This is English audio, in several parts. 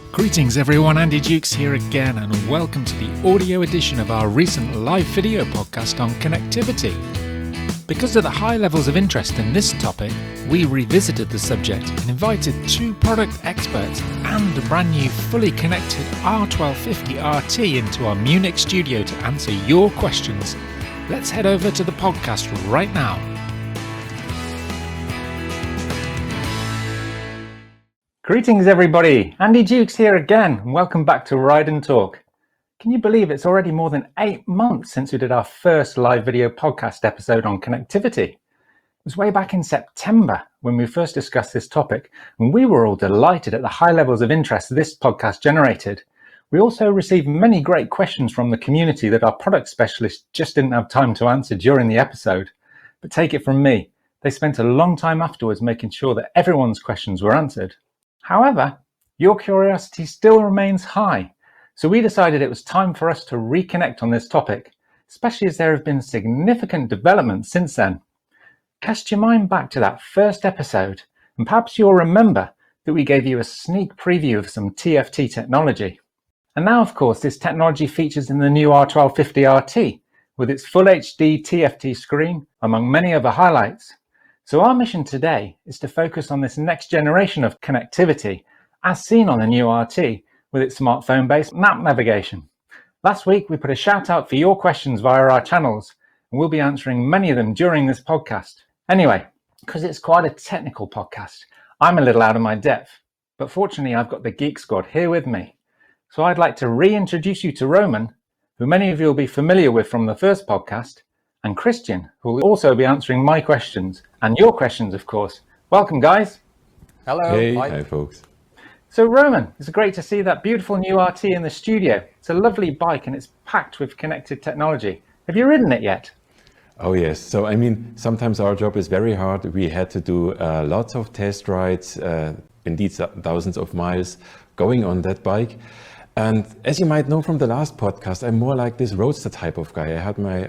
Greetings everyone, Andy Dukes here again, and welcome to the audio edition of our recent live video podcast on connectivity. Because of the high levels of interest in this topic, we revisited the subject and invited two product experts and a brand new fully connected R1250 RT into our Munich studio to answer your questions. Let's head over to the podcast right now. Greetings everybody, Andy Dukes here again, and welcome back to Ride and Talk. Can you believe it's already more than 8 months since we did our first live video podcast episode on connectivity? It was way back in September when we first discussed this topic, and we were all delighted at the high levels of interest this podcast generated. We also received many great questions from the community that our product specialists just didn't have time to answer during the episode. But take it from me, they spent a long time afterwards making sure that everyone's questions were answered. However, your curiosity still remains high, so we decided it was time for us to reconnect on this topic, especially as there have been significant developments since then. Cast your mind back to that first episode, and perhaps you'll remember that we gave you a sneak preview of some TFT technology. And now, of course, this technology features in the new R1250 RT, with its Full HD TFT screen, among many other highlights. So our mission today is to focus on this next generation of connectivity, as seen on the new RT, with its smartphone-based map navigation. Last week, we put a shout out for your questions via our channels, and we'll be answering many of them during this podcast. Anyway, because it's quite a technical podcast, I'm a little out of my depth, but fortunately I've got the Geek Squad here with me. So I'd like to reintroduce you to Roman, who many of you will be familiar with from the first podcast, and Christian, who will also be answering my questions, and your questions, of course. Welcome, guys. Hello. Hey, hi folks. So Roman, it's great to see that beautiful new RT in the studio. It's a lovely bike and it's packed with connected technology. Have you ridden it yet? Oh yes, so I mean, sometimes our job is very hard. We had to do lots of test rides, indeed thousands of miles going on that bike. And as you might know from the last podcast, I'm more like this roadster type of guy. I had my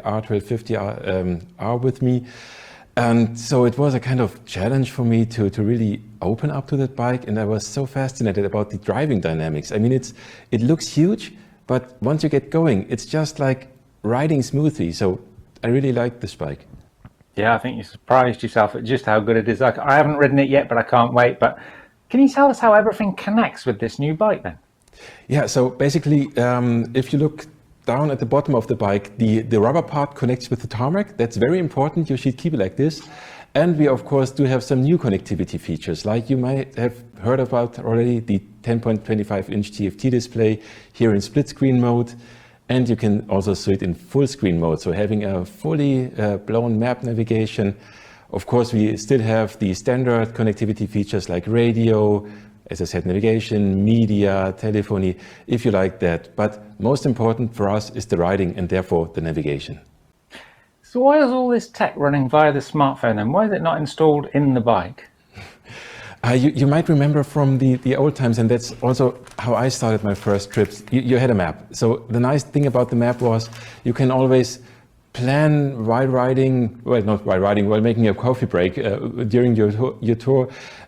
R1250 R with me. And so it was a kind of challenge for me to really open up to that bike. And I was so fascinated about the driving dynamics. I mean, it looks huge, but once you get going, it's just like riding smoothly. So I really like this bike. Yeah, I think you surprised yourself at just how good it is. I haven't ridden it yet, but I can't wait. But can you tell us how everything connects with this new bike then? Yeah, so basically, if you look down at the bottom of the bike, the rubber part connects with the tarmac. That's very important. You should keep it like this. And we, of course, do have some new connectivity features, like you might have heard about already, the 10.25-inch TFT display here in split screen mode. And you can also see it in full screen mode, so having a fully blown map navigation. Of course, we still have the standard connectivity features like radio, as I said, navigation, media, telephony, if you like that. But most important for us is the riding and therefore the navigation. So why is all this tech running via the smartphone then? Why is it not installed in the bike? You might remember from the old times, and that's also how I started my first trips. You had a map. So the nice thing about the map was you can always plan while riding, well, not while riding, while making a coffee break during your tour.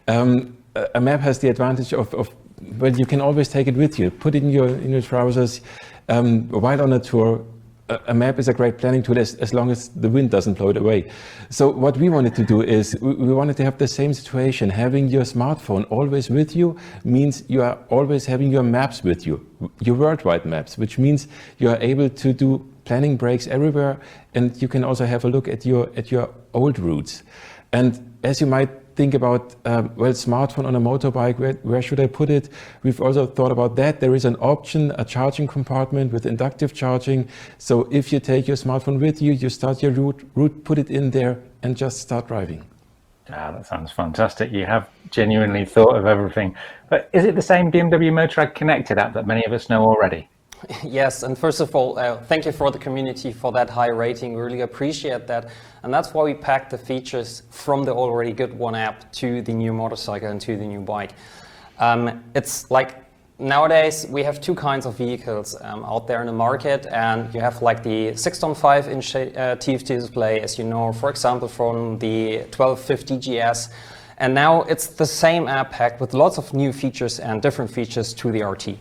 A map has the advantage of well, you can always take it with you, put it in your trousers. While on a tour, a map is a great planning tool as long as the wind doesn't blow it away. So what we wanted to do is we wanted to have the same situation. Having your smartphone always with you means you are always having your maps with you, your worldwide maps, which means you are able to do planning breaks everywhere, and you can also have a look at your old routes. And as you might think about, well, smartphone on a motorbike, where should I put it? We've also thought about that. There is an option, a charging compartment with inductive charging. So if you take your smartphone with you, you start your route, put it in there and just start driving. Ah, that sounds fantastic. You have genuinely thought of everything. But is it the same BMW Motorrad Connected app that many of us know already? Yes, and first of all, thank you for the community for that high rating. We really appreciate that. And that's why we packed the features from the already good One app to the new motorcycle and to the new bike. It's like nowadays we have two kinds of vehicles out there in the market, and you have like the 6.5-inch TFT display, as you know, for example, from the 1250 GS. And now it's the same app packed with lots of new features and different features to the RT.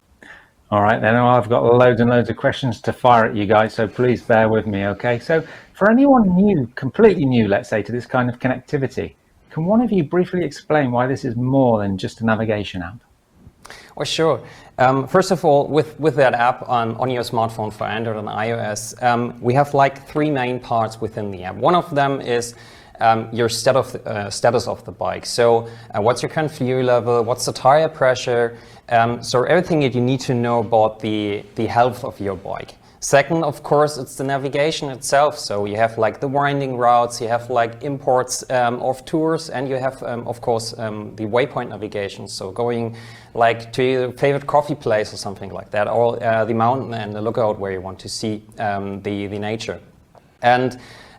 All right, then I've got loads and loads of questions to fire at you guys, so please bear with me, okay? So for anyone new, completely new, let's say, to this kind of connectivity, can one of you briefly explain why this is more than just a navigation app? Oh, sure. First of all, with that app on your smartphone for Android and iOS, we have like three main parts within the app. One of them is your status of the bike. So what's your current fuel level, what's the tire pressure, so everything that you need to know about the health of your bike. Second, of course, it's the navigation itself. So you have like the winding routes, you have like imports of tours, and you have, of course, the waypoint navigation. So going like to your favorite coffee place or something like that, or the mountain and the lookout where you want to see the nature. And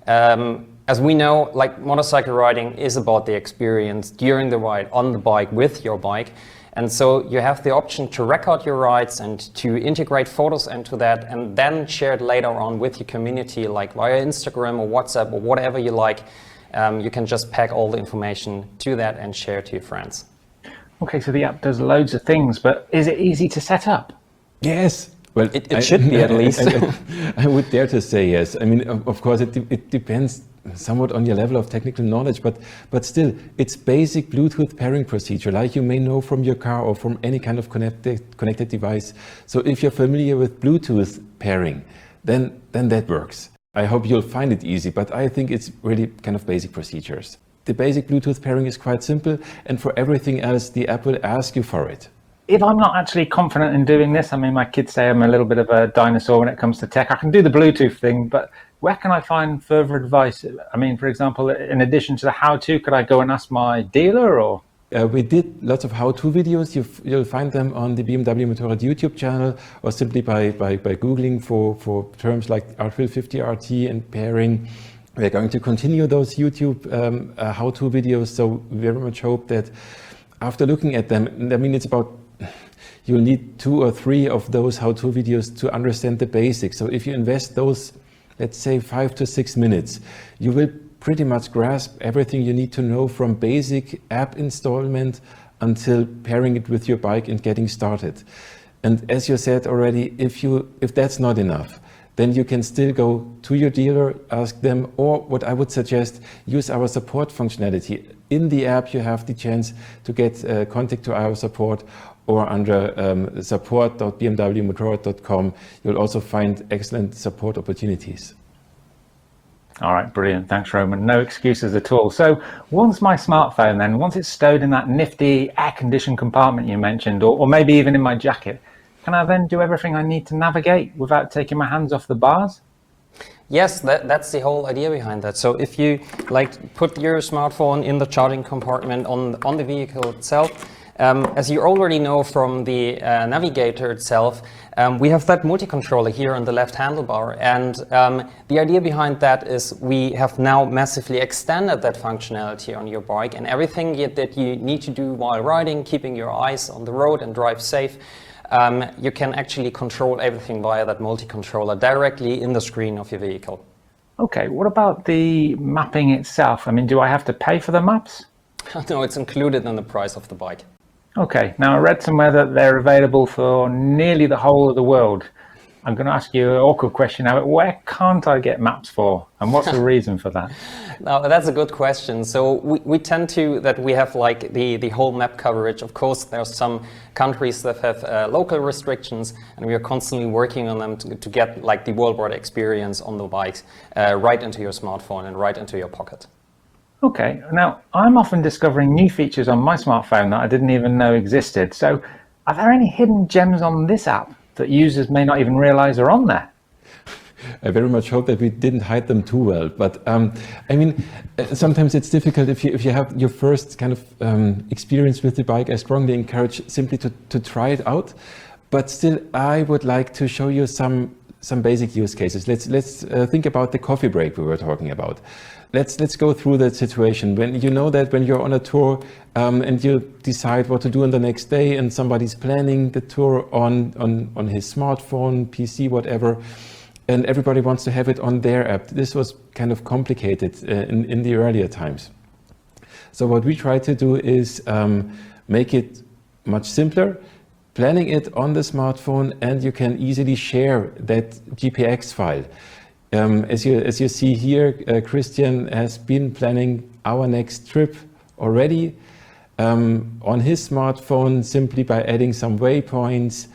as we know, like motorcycle riding is about the experience during the ride on the bike with your bike. And so you have the option to record your rides and to integrate photos into that and then share it later on with your community, like via Instagram or WhatsApp or whatever you like. You can just pack all the information to that and share it to your friends. Okay, so the app does loads of things, but is it easy to set up? Yes. Well, it should be at least. I would dare to say yes. I mean, of course, it depends somewhat on your level of technical knowledge, but still, it's basic Bluetooth pairing procedure, like you may know from your car or from any kind of connected device. So if you're familiar with Bluetooth pairing, then that works. I hope you'll find it easy, but I think it's really kind of basic procedures. The basic Bluetooth pairing is quite simple, and for everything else, the app will ask you for it. If I'm not actually confident in doing this, I mean, my kids say I'm a little bit of a dinosaur when it comes to tech. I can do the Bluetooth thing, but where can I find further advice? I mean, for example, in addition to the how-to, could I go and ask my dealer or? We did lots of how-to videos. You'll find them on the BMW Motorrad YouTube channel, or simply by Googling for terms like R1250 RT and pairing. We're going to continue those YouTube how-to videos, so we very much hope that after looking at them, I mean, it's about, you'll need 2 or 3 of those how-to videos to understand the basics. So if you invest those, let's say 5 to 6 minutes, you will pretty much grasp everything you need to know from basic app installment until pairing it with your bike and getting started. And as you said already, if that's not enough, then you can still go to your dealer, ask them, or what I would suggest, use our support functionality. In the app, you have the chance to get contact to our support, or under support.bmwmotorrad.com, you'll also find excellent support opportunities. All right, brilliant. Thanks, Roman. No excuses at all. So once my smartphone then, once it's stowed in that nifty air-conditioned compartment you mentioned, or maybe even in my jacket, can I then do everything I need to navigate without taking my hands off the bars? Yes, that's the whole idea behind that. So if you like put your smartphone in the charging compartment on the vehicle itself, as you already know from the navigator itself, we have that multi-controller here on the left handlebar, and the idea behind that is we have now massively extended that functionality on your bike, and everything that you need to do while riding, keeping your eyes on the road and drive safe, you can actually control everything via that multi-controller directly in the screen of your vehicle. Okay, what about the mapping itself? I mean, do I have to pay for the maps? No, it's included in the price of the bike. Okay, now I read somewhere that they're available for nearly the whole of the world. I'm going to ask you an awkward question now. Where can't I get maps for? And what's the reason for that? Now, that's a good question. So we tend to, that we have like the whole map coverage. Of course, there are some countries that have local restrictions, and we are constantly working on them to get like the worldwide experience on the bikes right into your smartphone and right into your pocket. Okay, now I'm often discovering new features on my smartphone that I didn't even know existed. So are there any hidden gems on this app that users may not even realize are on there? I very much hope that we didn't hide them too well, but I mean, sometimes it's difficult if you have your first kind of experience with the bike. I strongly encourage simply to try it out, but still I would like to show you some basic use cases. Let's think about the coffee break we were talking about. Let's go through that situation. When you know that when you're on a tour and you decide what to do on the next day, and somebody's planning the tour on his smartphone, PC, whatever, and everybody wants to have it on their app. This was kind of complicated in the earlier times. So what we try to do is make it much simpler, planning it on the smartphone, and you can easily share that GPX file. As you see here, Christian has been planning our next trip already on his smartphone simply by adding some waypoints,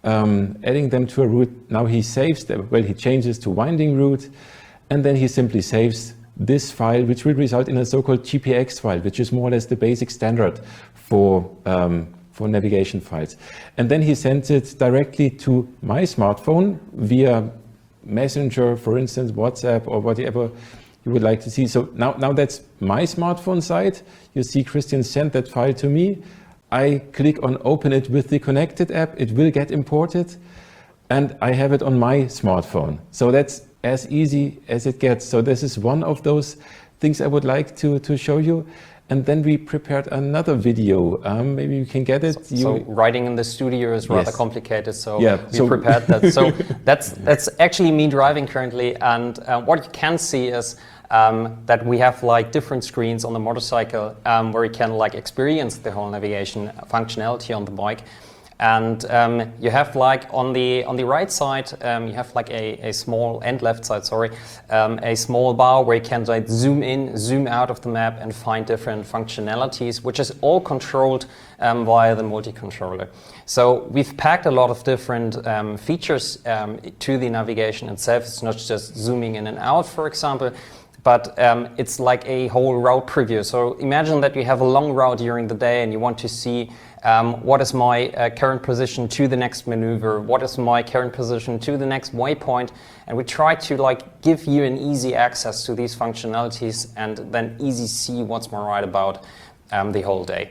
adding them to a route. Now he saves them, well, he changes to winding route, and then he simply saves this file, which will result in a so-called GPX file, which is more or less the basic standard for navigation files. And then he sends it directly to my smartphone via Messenger, for instance, WhatsApp, or whatever you would like to see. So now that's my smartphone side. You see Christian sent that file to me. I click on open it with the connected app. It will get imported, and I have it on my smartphone. So that's as easy as it gets. So this is one of those things I would like to show you. And then we prepared another video. Maybe you can get it. So writing in the studio is rather complicated. So yeah, we prepared that. So that's actually me driving currently. And what you can see is that we have like different screens on the motorcycle where you can like experience the whole navigation functionality on the bike. And you have like on the right side, you have like a small, and left side, sorry, a small bar where you can like zoom in, zoom out of the map and find different functionalities, which is all controlled via the multi-controller. So we've packed a lot of different features to the navigation itself. It's not just zooming in and out, for example, but it's like a whole route preview. So imagine that you have a long route during the day and you want to see what is my current position to the next maneuver, what is my current position to the next waypoint, and we try to like give you an easy access to these functionalities and then easy see what's more right about the whole day.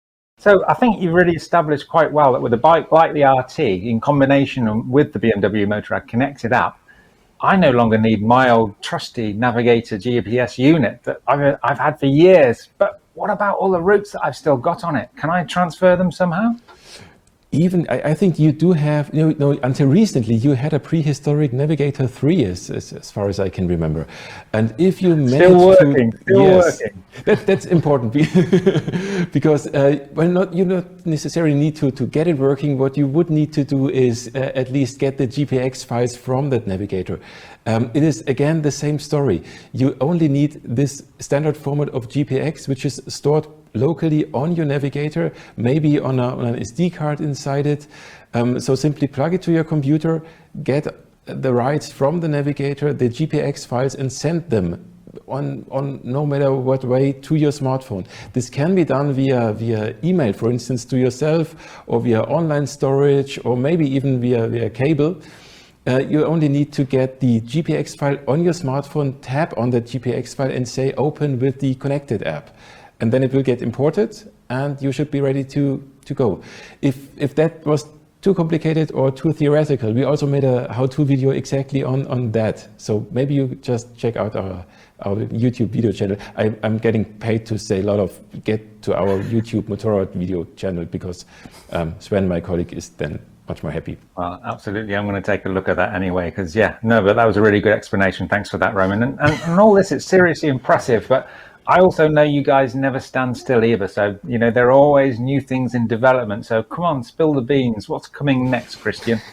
So I think you've really established quite well that with a bike like the RT in combination with the BMW Motorrad connected app, I no longer need my old trusty Navigator GPS unit that I've had for years. But what about all the routes that I've still got on it? Can I transfer them somehow? Even, I think you do have, until recently, you had a prehistoric Navigator 3, as far as I can remember. And if you manage working. That's important because, you not necessarily need to get it working. What you would need to do is at least get the GPX files from that Navigator. It is, again, the same story. You only need this standard format of GPX, which is stored locally on your Navigator, maybe on an SD card inside it. So simply plug it to your computer, get the writes from the Navigator, the GPX files, and send them on no matter what way to your smartphone. This can be done via email, for instance, to yourself, or via online storage, or maybe even via cable. You only need to get the GPX file on your smartphone, tap on the GPX file and say open with the connected app. And then it will get imported and you should be ready to go. If that was too complicated or too theoretical, we also made a how-to video exactly on that. So maybe you just check out our YouTube video channel. I'm getting paid to say a lot of get to our YouTube Motorrad video channel because Sven, my colleague, is then much more happy. Well, absolutely. I'm going to take a look at that anyway, because but that was a really good explanation. Thanks for that, Roman. And all this, it's seriously impressive, but I also know you guys never stand still either. So, there are always new things in development. So come on, spill the beans. What's coming next, Christian?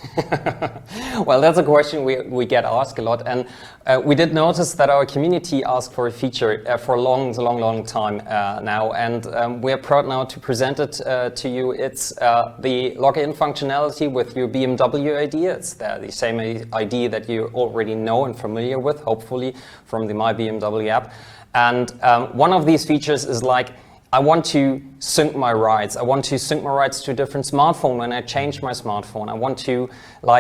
Well, that's a question we get asked a lot. And we did notice that our community asked for a feature for a long time now. And we're proud now to present it to you. It's the login functionality with your BMW ID. It's the same ID that you already know and familiar with, hopefully, from the My BMW app. And one of these features is like, I want to sync my rides. I want to sync my rides to a different smartphone when I change my smartphone. I want to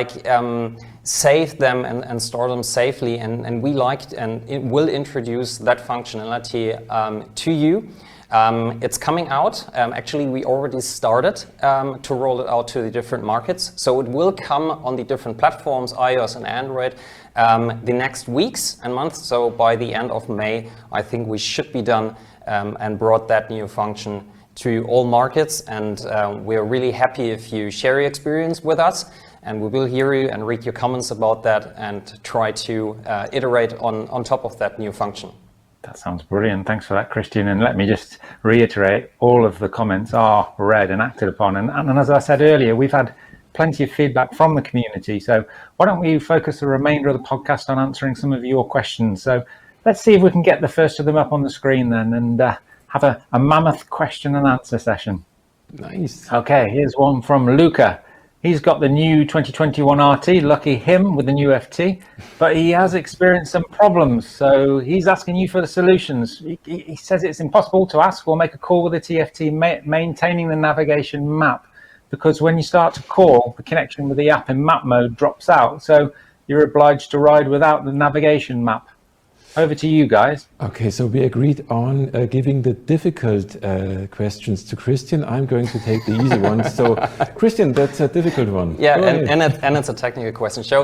save them and store them safely. And we liked and it will introduce that functionality to you. It's coming out. Actually, we already started to roll it out to the different markets. So it will come on the different platforms, iOS and Android, the next weeks and months. So by the end of May, I think we should be done and brought that new function to all markets. And we're really happy if you share your experience with us. And we will hear you and read your comments about that and try to iterate on top of that new function. That sounds brilliant. Thanks for that, Christian. And let me just reiterate, all of the comments are read and acted upon. And as I said earlier, we've had plenty of feedback from the community. So why don't we focus the remainder of the podcast on answering some of your questions? So let's see if we can get the first of them up on the screen then and have a mammoth question and answer session. Nice. Okay, here's one from Luca. He's got the new 2021 RT, lucky him with the new FT, but he has experienced some problems. So he's asking you for the solutions. He says it's impossible to ask or make a call with the TFT maintaining the navigation map, because when you start to call, the connection with the app in map mode drops out. So you're obliged to ride without the navigation map. Over to you guys. Okay, so we agreed on giving the difficult questions to Christian. I'm going to take the easy ones. So, Christian, that's a difficult one. Yeah, and it's a technical question. So,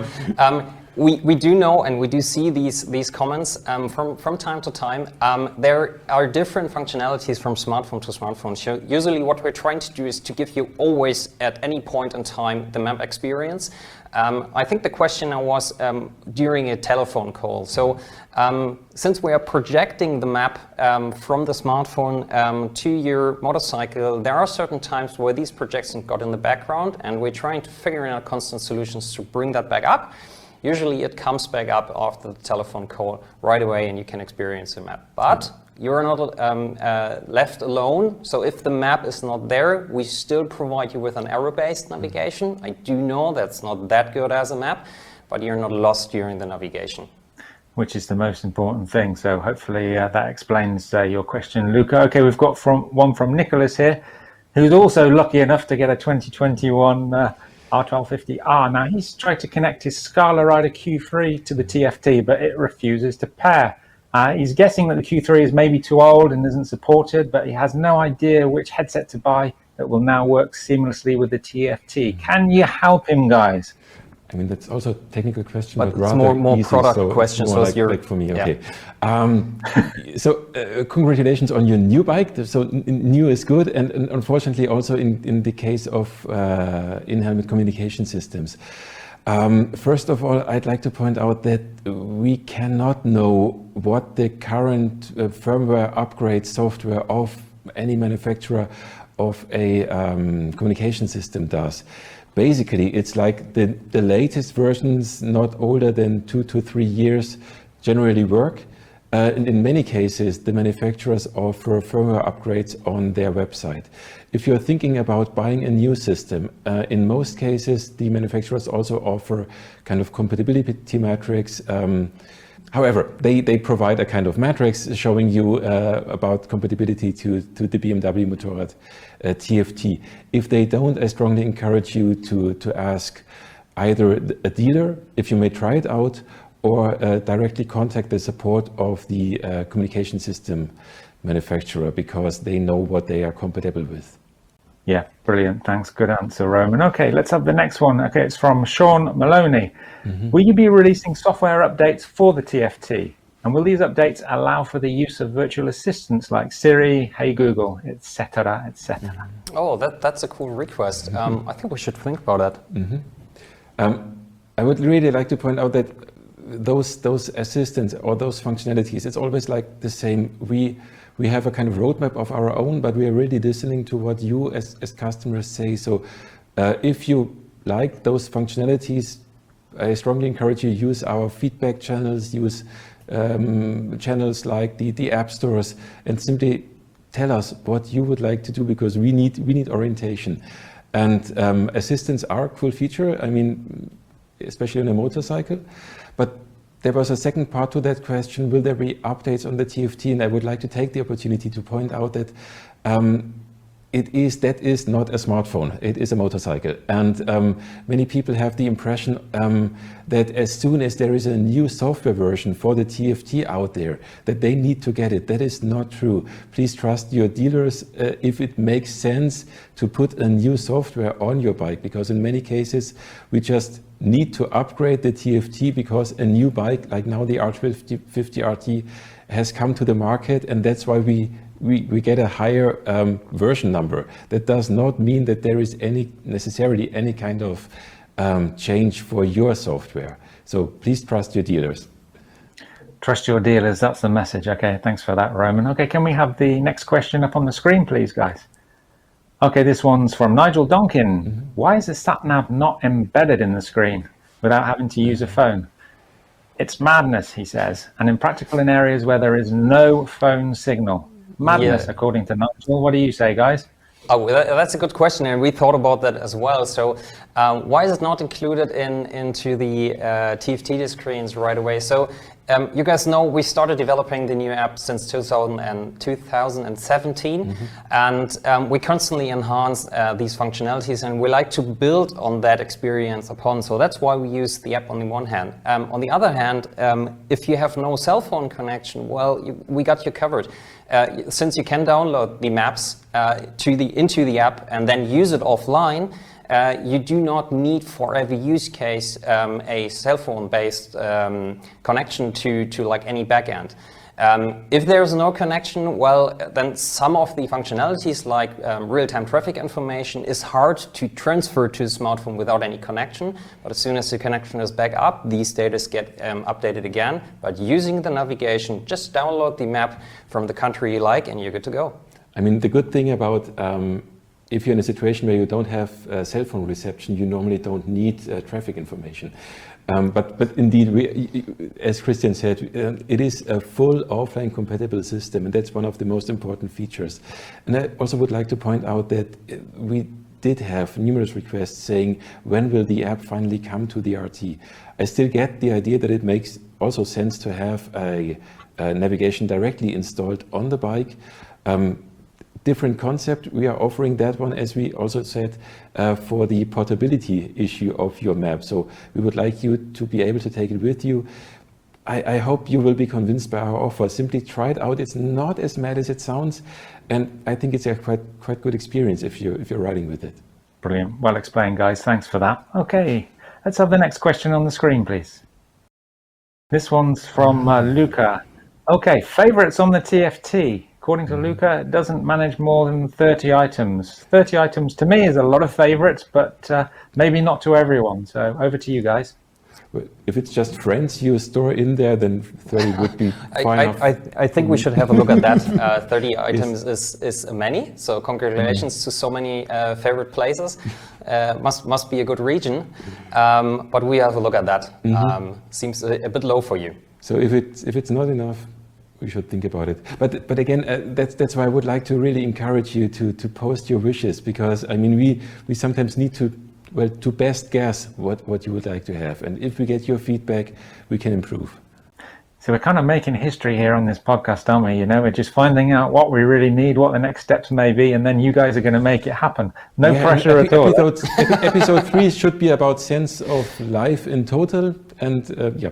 we do know and we do see these comments from time to time. There are different functionalities from smartphone to smartphone. So usually what we're trying to do is to give you always at any point in time the map experience. I think the question now was during a telephone call. So since we are projecting the map from the smartphone to your motorcycle, there are certain times where these projections got in the background, and we're trying to figure out constant solutions to bring that back up. Usually it comes back up after the telephone call right away and you can experience the map. But you're not left alone. So if the map is not there, we still provide you with an arrow-based navigation. I do know that's not that good as a map, but you're not lost during the navigation. Which is the most important thing. So hopefully that explains your question, Luca. Okay, we've got one from Nicholas here, who's also lucky enough to get a 2021 R1250R. Now he's tried to connect his Scala Rider Q3 to the TFT, but it refuses to pair. He's guessing that the Q3 is maybe too old and isn't supported, but he has no idea which headset to buy that will now work seamlessly with the TFT. Can you help him, guys? I mean, that's also a technical question, but but it's rather more easy, product questions. More like for me, okay. Yeah. So congratulations on your new bike. So new is good, and unfortunately also in the case of in-helmet communication systems. First of all, I'd like to point out that we cannot know what the current firmware upgrade software of any manufacturer of a communication system does. Basically, it's like the latest versions, not older than 2 to 3 years, generally work. And in many cases, the manufacturers offer firmware upgrades on their website. If you're thinking about buying a new system, in most cases, the manufacturers also offer kind of compatibility matrix. However, they provide a kind of matrix showing you about compatibility to the BMW Motorrad TFT. If they don't, I strongly encourage you to ask either a dealer, if you may try it out, or directly contact the support of the communication system manufacturer, because they know what they are compatible with. Yeah, brilliant. Thanks. Good answer, Roman. Okay, let's have the next one. Okay, it's from Sean Maloney. Will you be releasing software updates for the TFT? And will these updates allow for the use of virtual assistants like Siri, Hey Google, etc., etc.? Oh, that's a cool request. I think we should think about that. I would really like to point out that those assistants or those functionalities, it's always like the same. We have a kind of roadmap of our own, but we are really listening to what you as customers say. So if you like those functionalities, I strongly encourage you to use our feedback channels, use channels like the app stores, and simply tell us what you would like to do, because we need orientation. And assistants are a cool feature, I mean, especially on a motorcycle. But there was a second part to that question: will there be updates on the TFT? And I would like to take the opportunity to point out that that is not a smartphone, it is a motorcycle. And many people have the impression that as soon as there is a new software version for the TFT out there, that they need to get it. That is not true. Please trust your dealers if it makes sense to put a new software on your bike, because in many cases we just need to upgrade the TFT because a new bike, like now the R1250 RT, has come to the market, and that's why we get a higher version number. That does not mean that there is necessarily any kind of change for your software. So please trust your dealers. Trust your dealers, that's the message. Okay, thanks for that, Roman. Okay, can we have the next question up on the screen, please, guys? Okay, this one's from Nigel Donkin. Why is the sat-nav not embedded in the screen without having to use a phone? It's madness, he says, and impractical in areas where there is no phone signal. Madness, according to Nigel. What do you say, guys? Oh, that's a good question, and we thought about that as well. So why is it not included into the TFT screens right away? So you guys know we started developing the new app since 2017, and we constantly enhance these functionalities, and we like to build on that experience upon. So that's why we use the app on the one hand. On the other hand, if you have no cell phone connection, well, we got you covered. Since you can download the maps into the app and then use it offline, you do not need for every use case a cell phone based connection to like any backend. If there's no connection, well, then some of the functionalities like real-time traffic information is hard to transfer to a smartphone without any connection. But as soon as the connection is back up, these data get updated again. But using the navigation, just download the map from the country you like and you're good to go. I mean, the good thing about if you're in a situation where you don't have cell phone reception, you normally don't need traffic information. But indeed, as Christian said, it is a full offline compatible system, and that's one of the most important features. And I also would like to point out that we did have numerous requests saying, when will the app finally come to the RT? I still get the idea that it makes also sense to have a navigation directly installed on the bike. Different concept. We are offering that one, as we also said, for the portability issue of your map. So we would like you to be able to take it with you. I hope you will be convinced by our offer. Simply try it out. It's not as mad as it sounds, and I think it's a quite good experience if you're riding with it. Brilliant. Well explained, guys. Thanks for that. Okay, let's have the next question on the screen, please. This one's from Luca. Okay, favorites on the TFT. According to Luca, it doesn't manage more than 30 items. 30 items to me is a lot of favorites, but maybe not to everyone. So over to you guys. If it's just friends you store in there, then 30 would be fine enough. I think we should have a look at that. 30 items is many, so congratulations to so many favorite places. Must be a good region, but we have a look at that. Seems a bit low for you. So if it's not enough, we should think about it. But again, that's why I would like to really encourage you to post your wishes, because I mean we sometimes need to best guess what you would like to have, and if we get your feedback, we can improve. So we're kind of making history here on this podcast, aren't we? You know, we're just finding out what we really need, what the next steps may be, and then you guys are going to make it happen. No pressure at all. Episode 3 should be about sense of life in total, and yeah.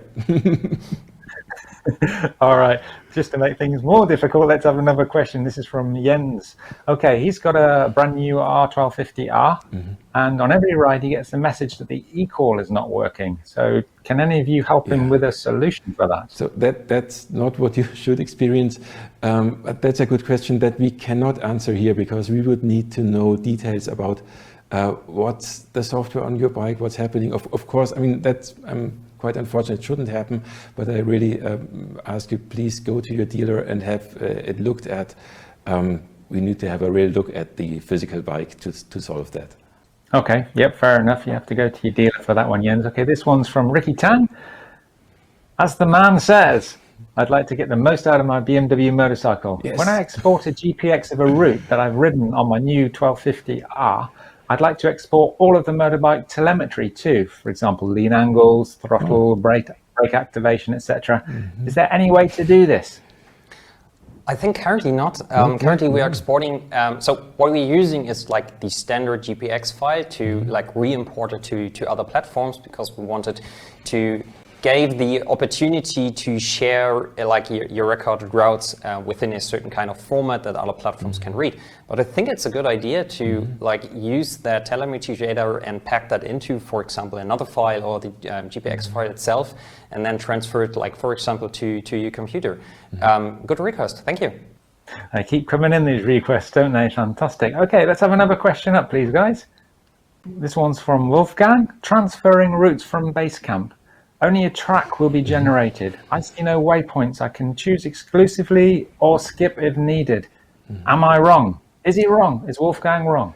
All right, just to make things more difficult, let's have another question. This is from Jens. Okay, he's got a brand new R1250R, and on every ride he gets the message that the e-call is not working. So can any of you help him with a solution for that? So that's not what you should experience. But that's a good question that we cannot answer here, because we would need to know details about what's the software on your bike, what's happening. Of course, I mean, that's quite unfortunate, it shouldn't happen, but I really ask you, please go to your dealer and have it looked at. We need to have a real look at the physical bike to solve that. Okay, yep, fair enough. You have to go to your dealer for that one, Jens. Okay, this one's from Ricky Tan. As the man says, I'd like to get the most out of my BMW motorcycle. Yes. When I export a GPX of a route that I've ridden on my new 1250R, I'd like to export all of the motorbike telemetry too, for example, lean angles, throttle, brake activation, etc. Is there any way to do this? I think currently not. Currently we are exporting, so what we're using is like the standard GPX file to like re-import it to other platforms, because we wanted to give the opportunity to share like your recorded routes within a certain kind of format that other platforms can read. But I think it's a good idea to like use that telemetry data and pack that into, for example, another file or the GPX file itself, and then transfer it, like, for example, to your computer. Good request, thank you. They keep coming in, these requests, don't they? Fantastic. Okay, let's have another question up, please, guys. This one's from Wolfgang. Transferring routes from Basecamp. Only a track will be generated. I see no waypoints. I can choose exclusively or skip if needed. Am I wrong? Is he wrong? Is Wolfgang wrong?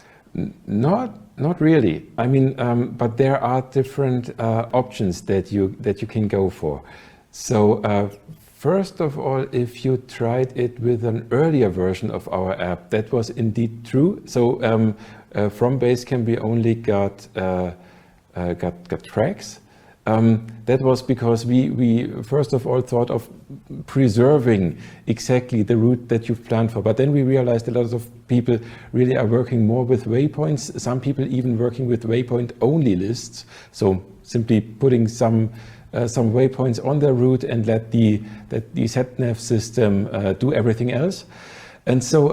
Not really. I mean, but there are different options that you can go for. So first of all, if you tried it with an earlier version of our app, that was indeed true. So from Basecamp we only got tracks. That was because we first of all thought of preserving exactly the route that you've planned for. But then we realized a lot of people really are working more with waypoints. Some people even working with waypoint only lists. So simply putting some waypoints on their route and let the SatNav system do everything else. And so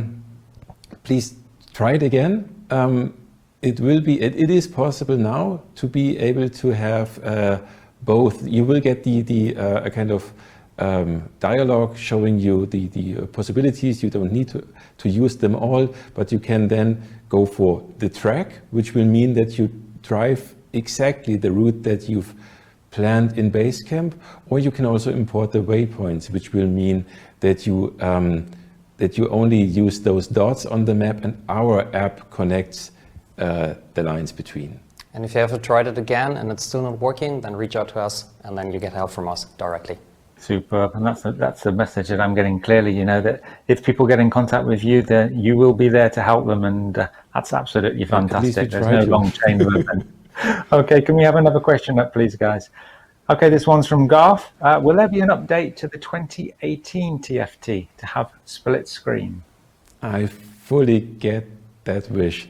please try it again. It is possible now to be able to have both. You will get the kind of dialogue showing you the possibilities. You don't need to use them all, but you can then go for the track, which will mean that you drive exactly the route that you've planned in Basecamp, or you can also import the waypoints, which will mean that you only use those dots on the map and our app connects the lines between. And if you ever tried it again and it's still not working, then reach out to us and then you get help from us directly. Superb. And that's a message that I'm getting clearly, you know, that if people get in contact with you, that you will be there to help them. And that's absolutely fantastic. There's no long chain of events. Okay, can we have another question up, please, guys? Okay, this one's from Garth. Will there be an update to the 2018 TFT to have split screen? I fully get that wish.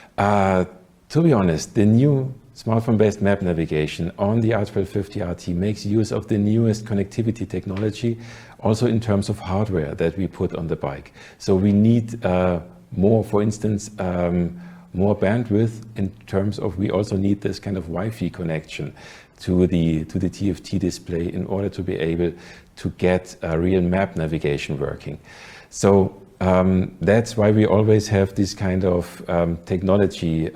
To be honest, the new smartphone-based map navigation on the R1250 RT makes use of the newest connectivity technology, also in terms of hardware that we put on the bike. So we need more, for instance, more bandwidth in terms of, we also need this kind of Wi-Fi connection to the TFT display in order to be able to get a real map navigation working. So that's why we always have this kind of technology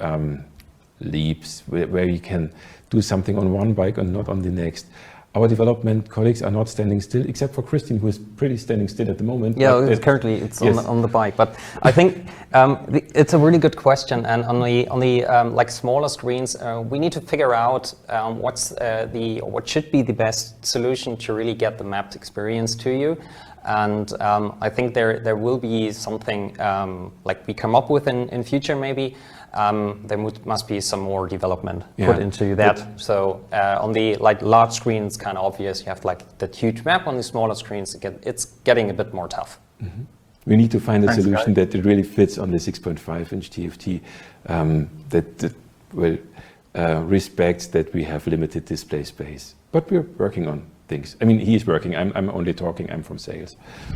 leaps where you can do something on one bike and not on the next. Our development colleagues are not standing still, except for Christian, who is pretty standing still at the moment. Yeah, currently it's yes. on the bike. But I think it's a really good question. And on the like smaller screens, we need to figure out what should be the best solution to really get the mapped experience to you. And I think there will be something like we come up with in future maybe. There must be some more development put into that. So on the like large screens, kind of obvious. You have like the huge map. On the smaller screens, it's getting a bit more tough. Mm-hmm. We need to find a solution that it really fits on the 6.5-inch TFT that will respect that we have limited display space. But we're working on things. I mean, he's working. I'm only talking. I'm from sales.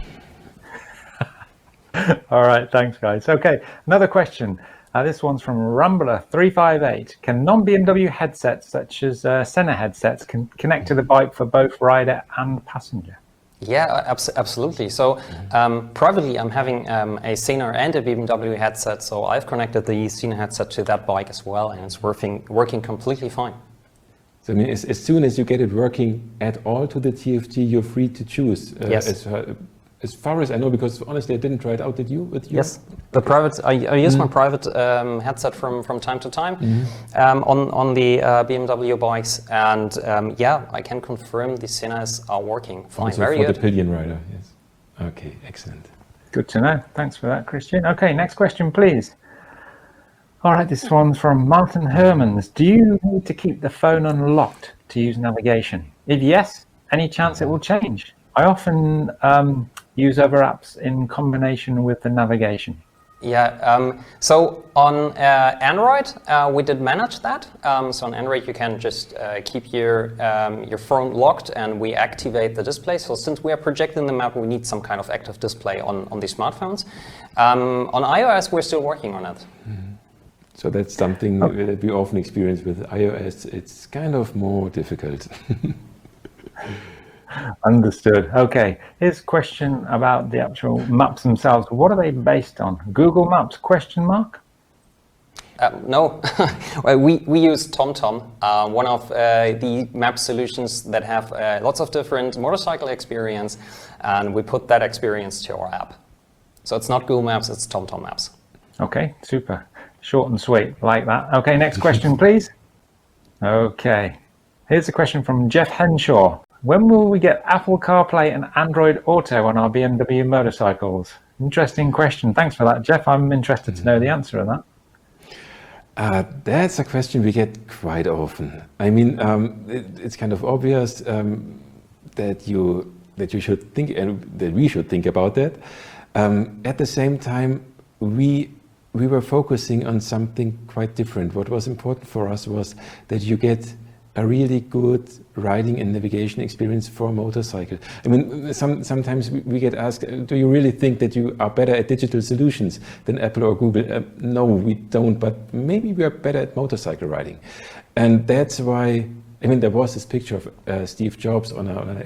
All right, thanks, guys. Okay, another question. This one's from Rambler358. Can non-BMW headsets, such as Sena headsets, connect to the bike for both rider and passenger? Yeah, absolutely. So privately, I'm having a Sena and a BMW headset. So I've connected the Sena headset to that bike as well, and it's working completely fine. So I mean, as soon as you get it working at all to the TFT, you're free to choose. Yes. As far as I know, because honestly, I didn't try it out. Did you? Yes, the private. I use my private headset from time to time on the BMW bikes, and yeah, I can confirm the Senas are working fine. Also very for good. The Pillion rider, yes. Okay, excellent. Good to know. Thanks for that, Christian. Okay, next question, please. All right, this one's from Martin Hermans. Do you need to keep the phone unlocked to use navigation? If yes, any chance it will change? I often use other apps in combination with the navigation. Yeah, so on Android, we did manage that. So on Android, you can just keep your phone locked and we activate the display. So since we are projecting the map, we need some kind of active display on the smartphones. On iOS, we're still working on it. Mm-hmm. So that's something that we often experience with iOS. It's kind of more difficult. Understood. Okay, here's a question about the actual maps themselves. What are they based on? Google Maps, question mark? No, well, we use TomTom, one of the map solutions that have lots of different motorcycle experience, and we put that experience to our app. So it's not Google Maps, it's TomTom Maps. Okay, super. Short and sweet, like that. Okay, next question, please. Okay, here's a question from Jeff Henshaw. When will we get Apple CarPlay and Android Auto on our BMW motorcycles? Interesting question. Thanks for that, Jeff. I'm interested to know the answer of that. That's a question we get quite often. I mean, it's kind of obvious that you should think, and that we should think about that. At the same time, we were focusing on something quite different. What was important for us was that you get a really good riding and navigation experience for a motorcycle. I mean, sometimes we get asked, do you really think that you are better at digital solutions than Apple or Google? No, we don't, but maybe we are better at motorcycle riding. And that's why, I mean, there was this picture of Steve Jobs on an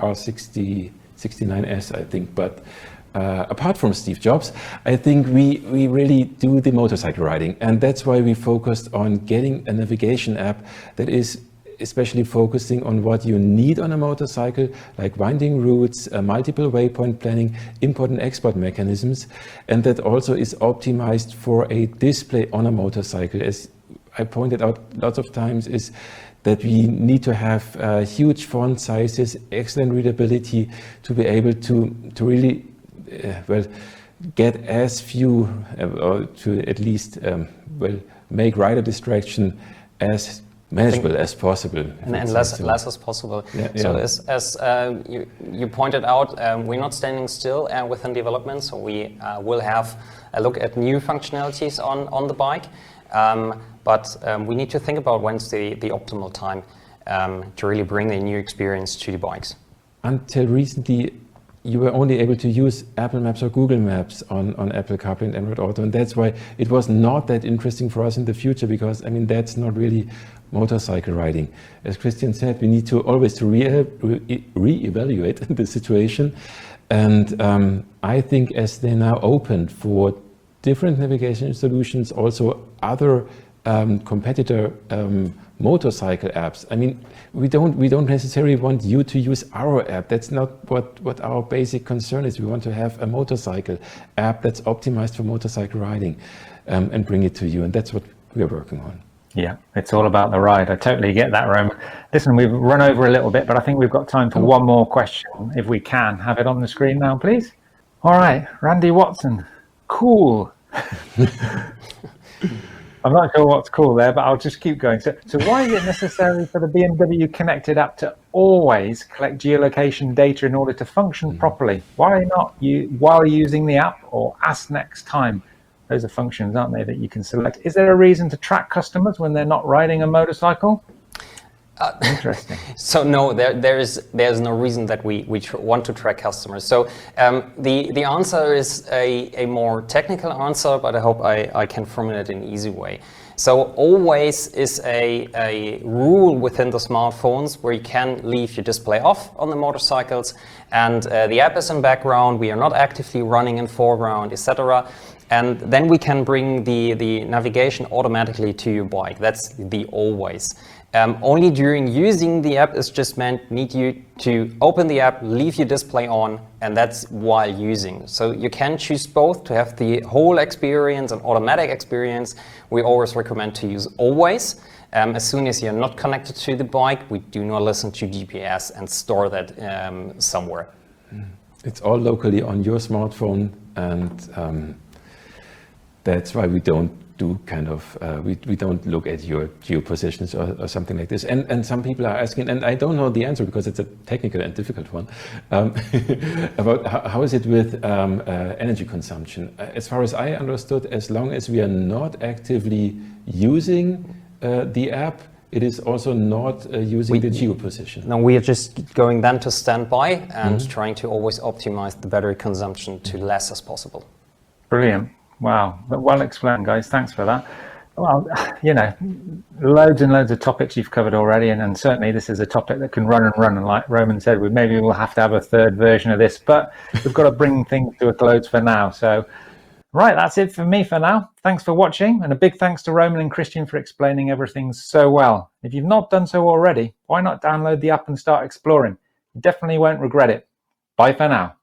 R69S, I think, but apart from Steve Jobs, I think we really do the motorcycle riding. And that's why we focused on getting a navigation app that is especially focusing on what you need on a motorcycle, like winding routes, multiple waypoint planning, import and export mechanisms, and that also is optimized for a display on a motorcycle. As I pointed out lots of times, is that we need to have huge font sizes, excellent readability to be able to really get as few or to at least make rider distraction as manageable as possible. And less as possible. Yeah, so yeah. as you pointed out, we're not standing still within development, so we will have a look at new functionalities on the bike, but we need to think about when's the optimal time to really bring a new experience to the bikes. Until recently, you were only able to use Apple Maps or Google Maps on Apple CarPlay and Android Auto, and that's why it was not that interesting for us in the future, because I mean that's not really motorcycle riding. As Christian said, we need to always re-evaluate the situation, and I think as they're now open for different navigation solutions, also other competitor motorcycle apps. I mean, we don't necessarily want you to use our app. That's not what our basic concern is. We want to have a motorcycle app that's optimized for motorcycle riding and bring it to you. And that's what we're working on. Yeah, it's all about the ride. I totally get that, Roman. Listen, we've run over a little bit, but I think we've got time for one more question. If we can have it on the screen now, please. All right, Randy Watson. Cool. I'm not sure what's cool there, but I'll just keep going. So why is it necessary for the BMW Connected app to always collect geolocation data in order to function properly? Why not while using the app or ask next time? Those are functions, aren't they, that you can select. Is there a reason to track customers when they're not riding a motorcycle? Interesting. So no, there's no reason that we want to track customers. So the answer is a more technical answer, but I hope I can formulate it in an easy way. So always is a rule within the smartphones where you can leave your display off on the motorcycles, and the app is in background. We are not actively running in foreground, etc. And then we can bring the navigation automatically to your bike. That's the always. Only during using the app is just need you to open the app, leave your display on, and that's while using. So you can choose both to have the whole experience, an automatic experience. We always recommend to use always. As soon as you're not connected to the bike, we do not listen to GPS and store that somewhere. It's all locally on your smartphone, and that's why we don't do kind of, we don't look at your geo positions or something like this. And some people are asking, and I don't know the answer because it's a technical and difficult one, about how is it with energy consumption. As far as I understood, as long as we are not actively using the app, it is also not using the geo position. No, we are just going then to standby and trying to always optimize the battery consumption to less as possible. Brilliant. Wow, well explained, guys. Thanks for that. Well, you know, loads and loads of topics you've covered already, and certainly this is a topic that can run and run. And like Roman said, we'll have to have a third version of this, but we've got to bring things to a close for now. So, Right, that's it for me for now. Thanks for watching, and a big thanks to Roman and Christian for explaining everything so well. If you've not done so already, why not download the app and start exploring? You definitely won't regret it. Bye for now.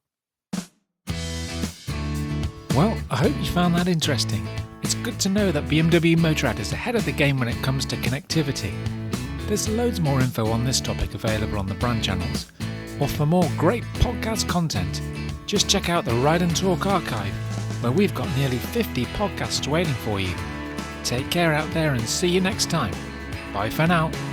Well, I hope you found that interesting. It's good to know that BMW Motorrad is ahead of the game when it comes to connectivity. There's loads more info on this topic available on the brand channels. Or for more great podcast content, just check out the Ride and Talk archive, where we've got nearly 50 podcasts waiting for you. Take care out there and see you next time. Bye for now.